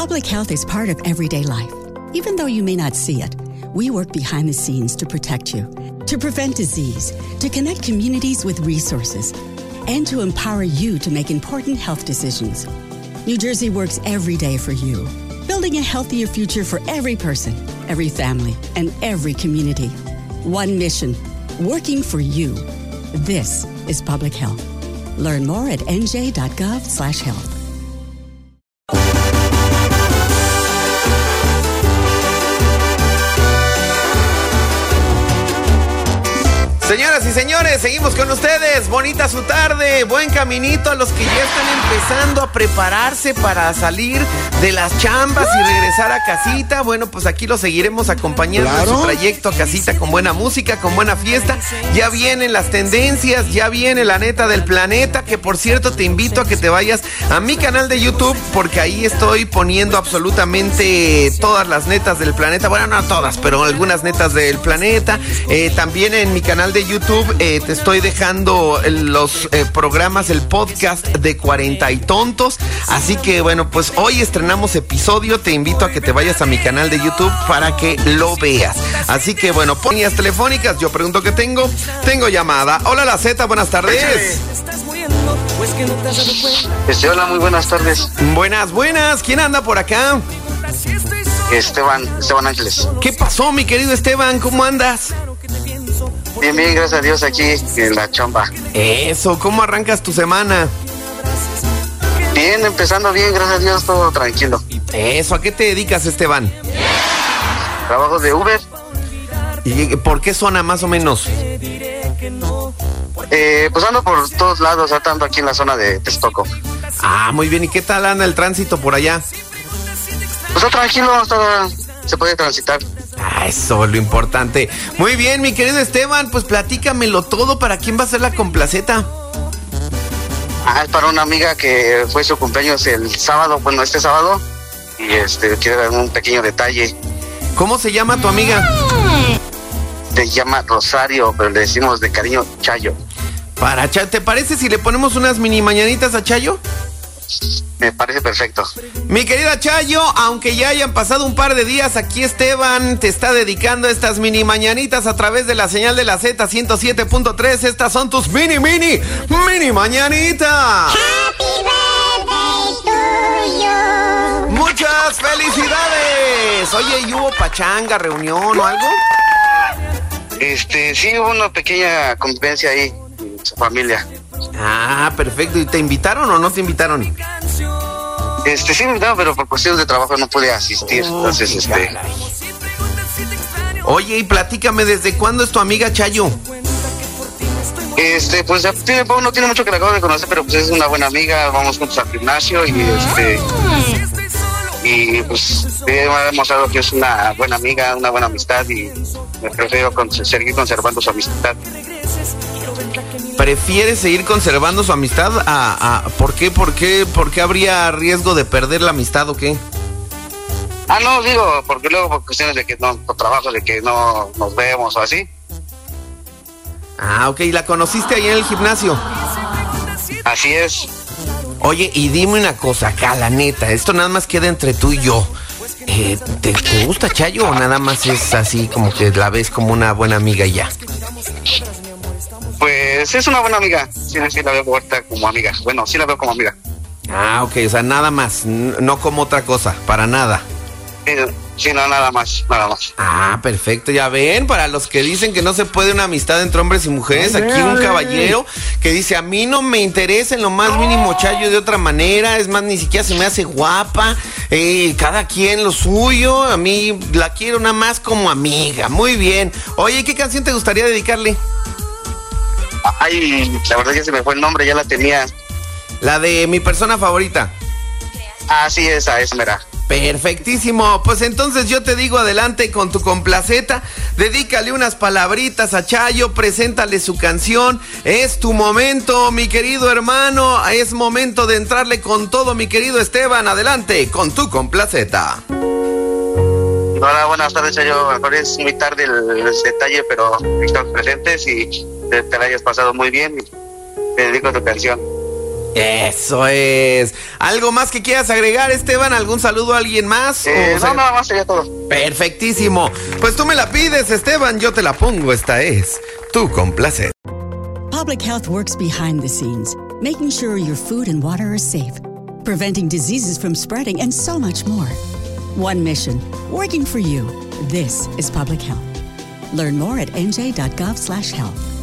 Public health is part of everyday life. Even though you may not see it, we work behind the scenes to protect you, to prevent disease, to connect communities with resources, and to empower you to make important health decisions. New Jersey works every day for you, building a healthier future for every person, every family, and every community. One mission, working for you. This is public health. Learn more at nj.gov/health. Señoras y señores, seguimos con ustedes. Bonita su tarde, buen caminito a los que ya están empezando a prepararse para salir de las chambas y regresar a casita. Bueno, pues aquí los seguiremos acompañando en su trayecto a casita con buena música, con buena fiesta. Ya vienen las tendencias, ya viene la neta del planeta, que por cierto te invito a que te vayas a mi canal de YouTube, porque ahí estoy poniendo absolutamente todas las netas del planeta. Bueno, no todas, pero algunas netas del planeta. También en mi canal de YouTube te estoy dejando los programas, el podcast de 40 y Tontos. Así que bueno, pues hoy estrenamos episodio. Te invito a que te vayas a mi canal de YouTube para que lo veas. Así que bueno, líneas telefónicas. Yo pregunto qué tengo. Tengo llamada. Hola, la Z, buenas tardes. Hola, muy buenas tardes. Buenas. ¿Quién anda por acá? Esteban Ángeles. ¿Qué pasó, mi querido Esteban? ¿Cómo andas? Bien, gracias a Dios, aquí en la chamba. Eso, ¿cómo arrancas tu semana? Bien, empezando bien, gracias a Dios, todo tranquilo. Eso, ¿a qué te dedicas, Esteban? Trabajo de Uber. ¿Y por qué zona más o menos? Pues ando por todos lados, ando aquí en la zona de Texcoco. Ah, muy bien, ¿y qué tal anda el tránsito por allá? Pues está tranquilo, se puede transitar. Ah, eso es lo importante. Muy bien, mi querido Esteban, pues platícamelo todo. ¿Para quién va a ser la complaceta? Es para una amiga que fue su cumpleaños el sábado, bueno, este sábado. Y quiero dar un pequeño detalle. ¿Cómo se llama tu amiga? Se llama Rosario, pero le decimos de cariño Chayo. ¿Te parece si le ponemos unas mini mañanitas a Chayo? Me parece perfecto. Mi querida Chayo, aunque ya hayan pasado un par de días, aquí Esteban te está dedicando estas mini mañanitas a través de la señal de la Z 107.3. Estas son tus mini mañanitas. Happy birthday to you. Muchas felicidades. Oye, ¿y hubo pachanga, reunión o algo? Sí, hubo una pequeña convivencia ahí en su familia. Ah, perfecto. ¿Y te invitaron o no te invitaron? Sí me invitaron, pero por cuestiones de trabajo no pude asistir. Entonces, Oye, y platícame, ¿desde cuándo es tu amiga Chayo? Pues no tiene mucho que la acabo de conocer, pero pues es una buena amiga, vamos juntos al gimnasio y pues hemos demostrado que es una buena amiga, una buena amistad y me prefiero seguir conservando su amistad. ¿Prefieres seguir conservando su amistad? ¿Por qué? ¿Por qué habría riesgo de perder la amistad o qué? No, digo, porque luego por cuestiones de que no, por trabajo, de que no nos vemos o así. Ah, ok, ¿la conociste ahí en el gimnasio? Así es. Oye, y dime una cosa acá, la neta, esto nada más queda entre tú y yo. ¿Te gusta Chayo o nada más es así como que la ves como una buena amiga y ya? Pues es una buena amiga, sí la veo ahorita como amiga. Bueno, sí la veo como amiga. Ah, ok, o sea, nada más, no como otra cosa, para nada. Sí, no, nada más. Ah, perfecto, ya ven, para los que dicen que no se puede una amistad entre hombres y mujeres, aquí un caballero que dice, a mí no me interesa en lo más mínimo Chayo de otra manera, es más, ni siquiera se me hace guapa, cada quien lo suyo, a mí la quiero nada más como amiga. Muy bien. Oye, ¿qué canción te gustaría dedicarle? Ay, la verdad ya se me fue el nombre, ya la tenía. La de mi persona favorita. Sí, esa mera. Perfectísimo, pues entonces yo te digo adelante con tu complaceta, dedícale unas palabritas a Chayo, preséntale su canción, es tu momento, mi querido hermano, es momento de entrarle con todo, mi querido Esteban, adelante con tu complaceta. Hola, buenas tardes, Chayo, mejor es muy tarde el detalle, pero estamos presentes y te la hayas pasado muy bien y te dedico tu canción. Eso es. ¿Algo más que quieras agregar, Esteban? ¿Algún saludo a alguien más? No, nada más sería todo. Perfectísimo. Pues tú me la pides, Esteban, yo te la pongo. Esta es Tu Complacer. Public Health works behind the scenes, making sure your food and water are safe, preventing diseases from spreading, and so much more. One mission, working for you. This is Public Health. Learn more at nj.gov/health.